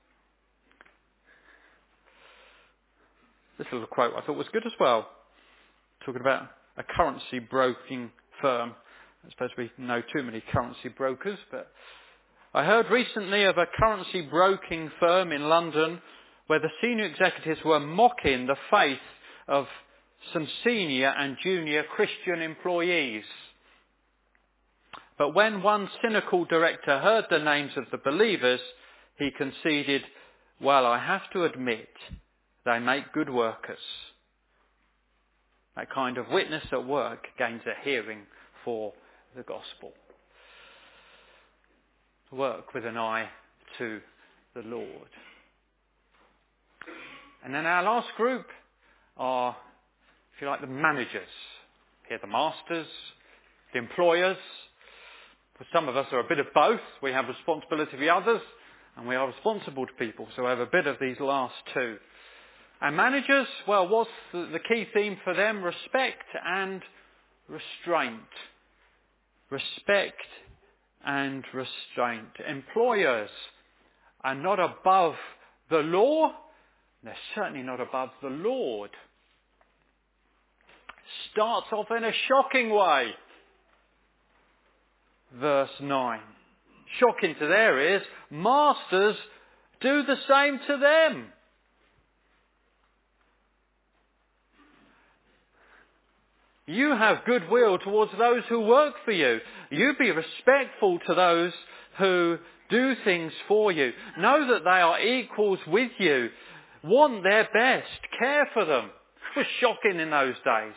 Speaker 3: This little quote I thought was good as well. Talking about a currency broking firm. I suppose we know too many currency brokers, but I heard recently of a currency broking firm in London where the senior executives were mocking the faith of some senior and junior Christian employees. But when one cynical director heard the names of the believers, he conceded, well, I have to admit, they make good workers. That kind of witness at work gains a hearing for the gospel. Work with an eye to the Lord. And then our last group are, if you like, the managers. Here the masters, the employers. For some of us are a bit of both. We have responsibility for the others, and we are responsible to people. So we have a bit of these last two. And managers, well, what's the, the key theme for them? Respect and restraint. Respect and restraint. Employers are not above the law. They're certainly not above the Lord. Starts off in a shocking way. Verse nine. Shocking to their ears. Masters, do the same to them. You have goodwill towards those who work for you. You be respectful to those who do things for you. Know that they are equals with you. Want their best. Care for them. It was shocking in those days.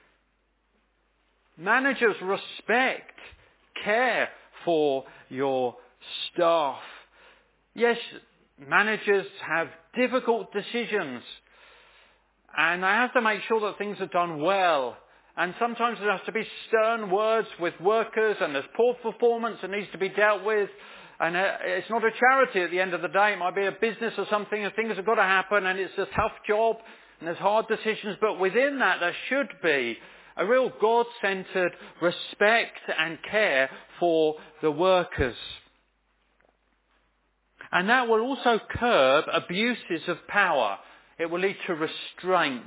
Speaker 3: Managers, respect, care for your staff. Yes, managers have difficult decisions, and they have to make sure that things are done well. And sometimes there has to be stern words with workers, and there's poor performance that needs to be dealt with. And it's not a charity at the end of the day. It might be a business or something, and things have got to happen, and it's a tough job, and there's hard decisions. But within that, there should be a real God-centred respect and care for the workers. And that will also curb abuses of power. It will lead to restraint.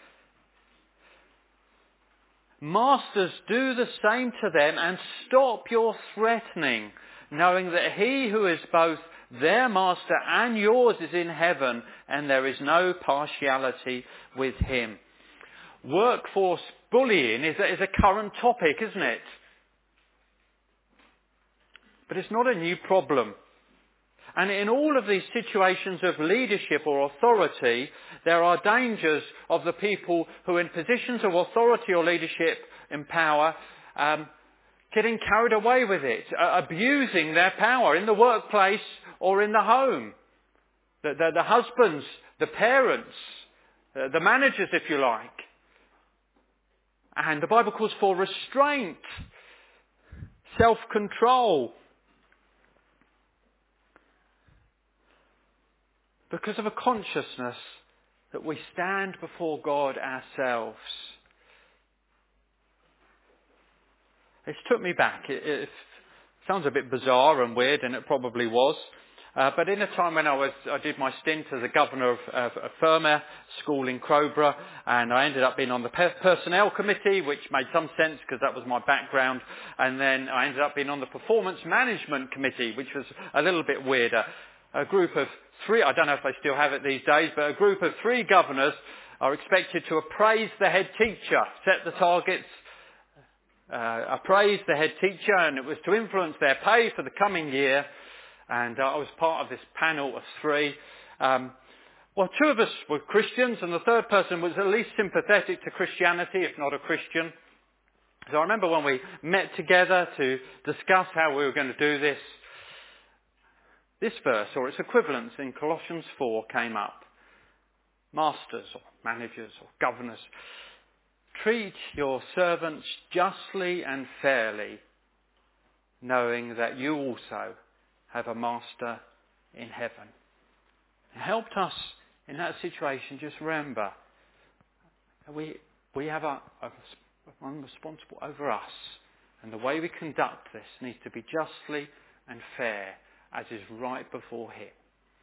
Speaker 3: Masters, do the same to them and stop your threatening, knowing that he who is both their master and yours is in heaven, and there is no partiality with him. Workforce bullying is a, is a current topic, isn't it? But it's not a new problem. And in all of these situations of leadership or authority, there are dangers of the people who are in positions of authority or leadership in power um, getting carried away with it, uh, abusing their power in the workplace or in the home. The, the, the husbands, the parents, uh, the managers, if you like. And the Bible calls for restraint, self-control. Because of a consciousness that we stand before God ourselves. It's took me back. It, it sounds a bit bizarre and weird, and it probably was. Uh, but in a time when I was, I did my stint as a governor of, of a Firma school in Crowborough, and I ended up being on the pe- personnel committee, which made some sense because that was my background. And then I ended up being on the performance management committee, which was a little bit weirder. A group of three, I don't know if they still have it these days, but a group of three governors are expected to appraise the head teacher, set the targets, uh, appraise the head teacher, and it was to influence their pay for the coming year. And uh, I was part of this panel of three. Um, well, two of us were Christians, and the third person was at least sympathetic to Christianity, if not a Christian. So I remember when we met together to discuss how we were going to do this, this verse, or its equivalents in Colossians four, came up. Masters, or managers, or governors, treat your servants justly and fairly, knowing that you also have a master in heaven. It helped us in that situation just remember we we have a, a one responsible over us, and the way we conduct this needs to be justly and fair, as is right before him.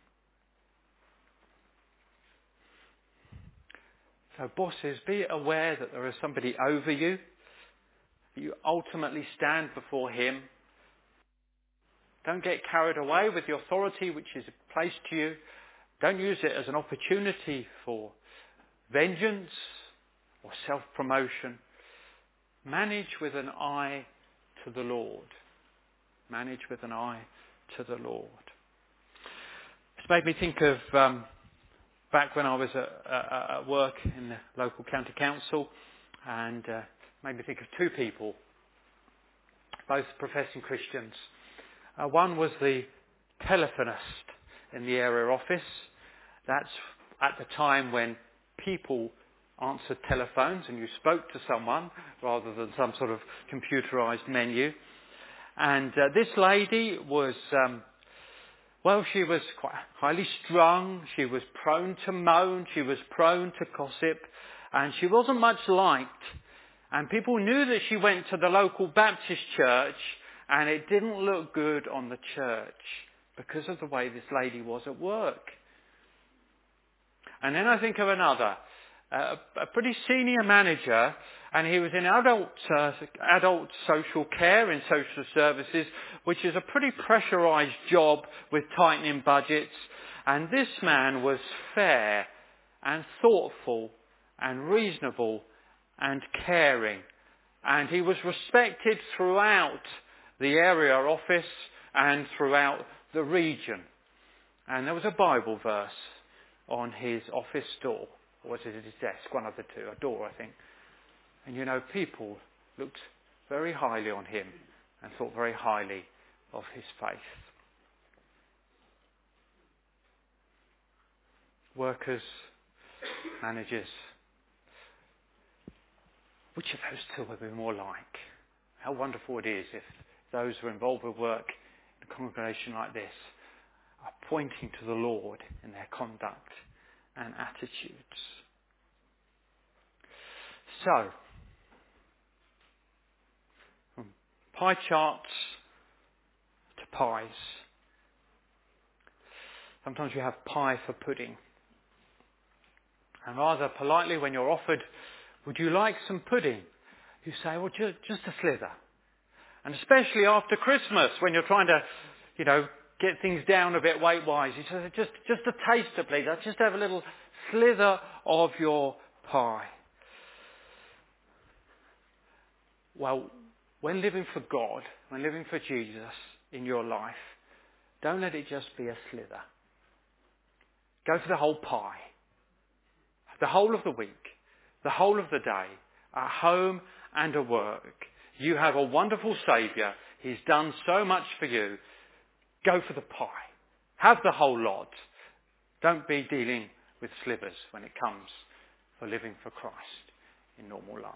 Speaker 3: So bosses, be aware that there is somebody over you. You ultimately stand before him. Don't get carried away with the authority which is placed to you. Don't use it as an opportunity for vengeance or self-promotion. Manage with an eye to the Lord. Manage with an eye to the Lord. It's made me think of um, back when I was at, uh, at work in the local county council, and uh, made me think of two people, both professing Christians. Uh, one was the telephonist in the area office. That's at the time when people answered telephones and you spoke to someone rather than some sort of computerised menu. And uh, this lady was, um, well, she was quite highly strung. She was prone to moan. She was prone to gossip. And she wasn't much liked. And people knew that she went to the local Baptist church, and it didn't look good on the church because of the way this lady was at work. And then I think of another, uh, a pretty senior manager, and he was in adult uh, adult social care in social services, which is a pretty pressurised job with tightening budgets. And this man was fair and thoughtful and reasonable and caring. And he was respected throughout the area office and throughout the region. And there was a Bible verse on his office door, or was it at his desk? One of the two, a door, I think. And you know, people looked very highly on him and thought very highly of his faith. Workers, managers, which of those two would be more like? How wonderful it is if those who are involved with work in a congregation like this are pointing to the Lord in their conduct and attitudes. So, from pie charts to pies. Sometimes you have pie for pudding. And rather politely, when you're offered, would you like some pudding? You say, well, just, just a slither. And especially after Christmas, when you're trying to, you know, get things down a bit weight-wise, you say, just, just a taster, please. I'll just have a little slither of your pie. Well, when living for God, when living for Jesus in your life, don't let it just be a slither. Go for the whole pie. The whole of the week, the whole of the day, at home and at work. You have a wonderful Saviour. He's done so much for you. Go for the pie. Have the whole lot. Don't be dealing with slivers when it comes for living for Christ in normal life.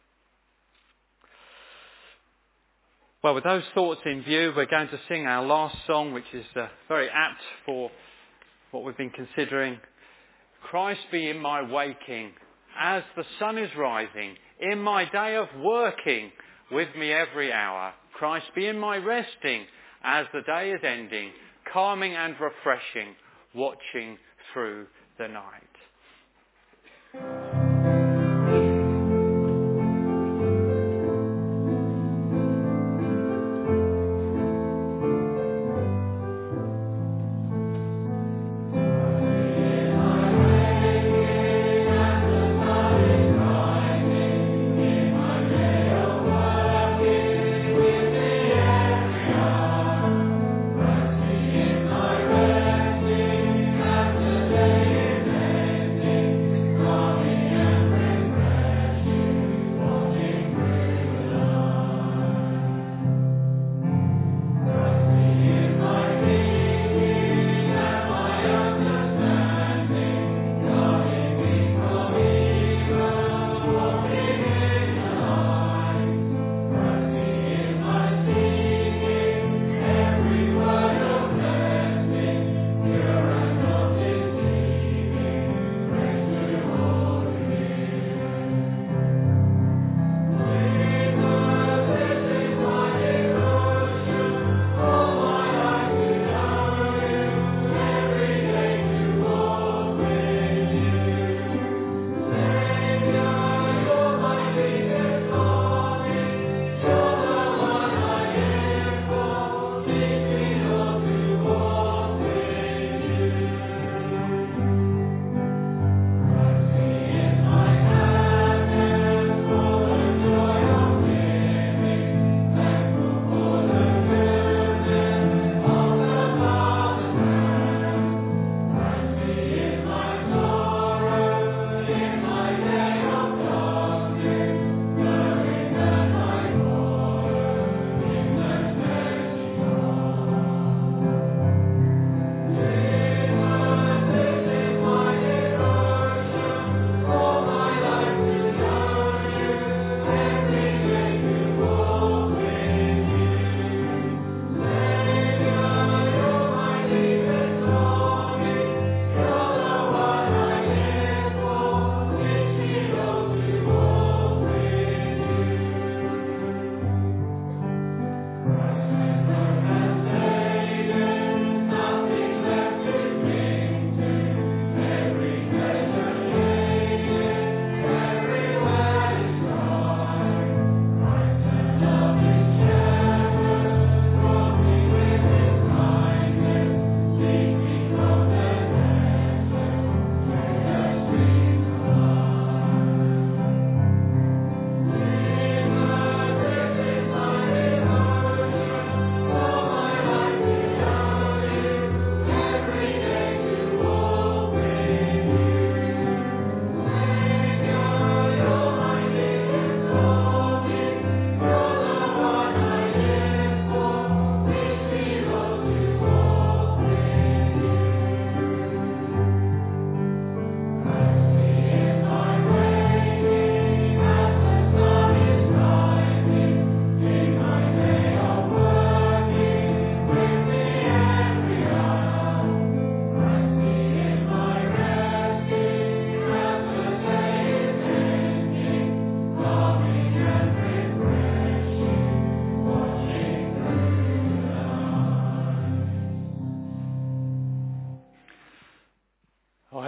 Speaker 3: Well, with those thoughts in view, we're going to sing our last song, which is uh, very apt for what we've been considering. Christ be in my waking, as the sun is rising, in my day of working, with me every hour. Christ be in my resting, as the day is ending, calming and refreshing, watching through the night.
Speaker 4: Thank you.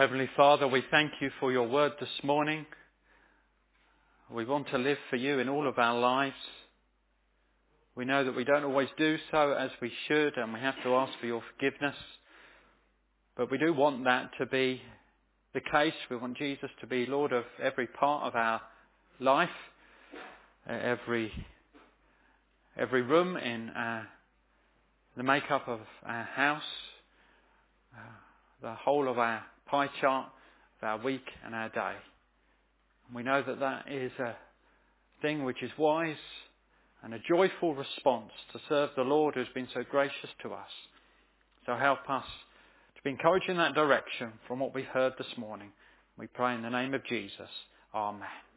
Speaker 3: Heavenly Father, we thank you for your word this morning. We want to live for you in all of our lives. We know that we don't always do so as we should, and we have to ask for your forgiveness. But we do want that to be the case. We want Jesus to be Lord of every part of our life, every every room in our, the makeup of our house, uh, the whole of our pie chart of our week and our day. And we know that that is a thing which is wise and a joyful response to serve the Lord who's been so gracious to us. So help us to be encouraged in that direction from what we've heard this morning. We pray in the name of Jesus. Amen.